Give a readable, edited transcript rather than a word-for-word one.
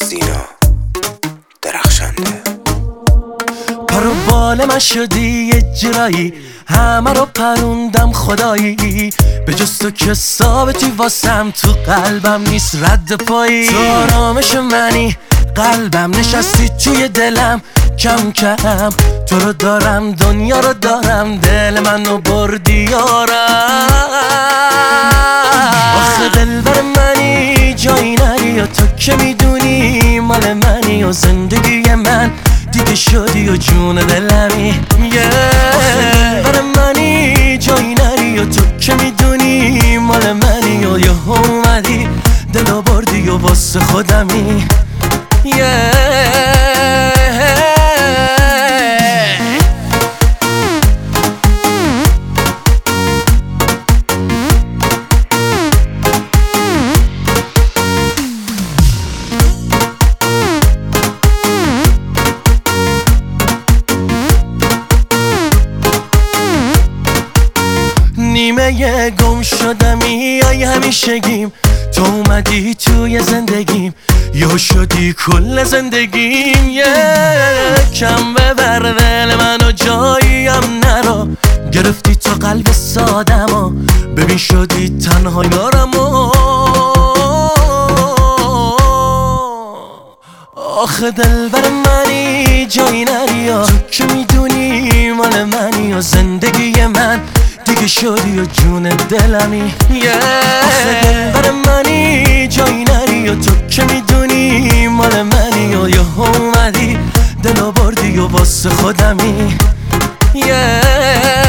سینا درخشنده. پر و بال من شدی یه جرایی، همه رو پروندم خدایی، به جز تو که ثابتی واسم، تو قلبم نیست رد پایی. تو آرامش منی، قلبم نشستی توی دلم، کم کم تو رو دارم، دنیا رو دارم، دل منو بردی یارم. آخه دلبر منی، جایی نری و تو که میدونی مال منی و زندگی من دیگه شدی و جون دلمی. آخه دلبر منی، جایی نری و تو که میدونی مال منی و یه اومدی دلو بردی و واسه خودمی. نیمه گم شدمی ای همیشگیم، تو اومدی توی زندگیم، یا شدی کل زندگیم. کم ببر دل منو جاییم نرو، گرفتی تو قلب سادمو، ببین شدی تنها یارمو. آخه دلبر منی، جایی نری و تو که میدونی مال منی و زندگی من دیگه شدی و جون دلمی. آخه دلبر منی، جایی نری و تو که میدونی مال منی و یه اومدی دلو بردی و واسه خودمی.